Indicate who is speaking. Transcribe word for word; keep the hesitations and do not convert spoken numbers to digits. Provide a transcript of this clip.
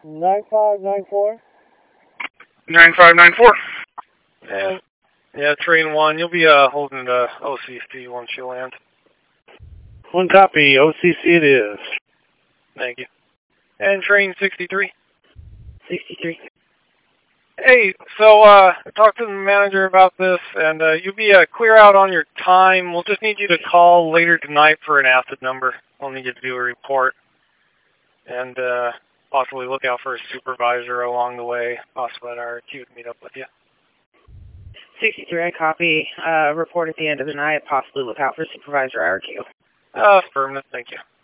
Speaker 1: nine five nine four.
Speaker 2: nine five nine four. And, yeah, train one, you'll be uh, holding the O C C once you land.
Speaker 1: One copy, O C C it is.
Speaker 2: Thank you. And train sixty-three.
Speaker 1: sixty-three.
Speaker 2: Hey, so uh, I talked to the manager about this, and uh, you'll be uh, clear out on your time. We'll just need you to call later tonight for an acid number. We'll need you to do a report. And uh, possibly look out for a supervisor along the way, possibly at our Q to meet up with you.
Speaker 3: sixty-three, I copy. Uh, report at the end of the night, possibly look out for supervisor I R Q.
Speaker 2: Uh, affirmative, thank you.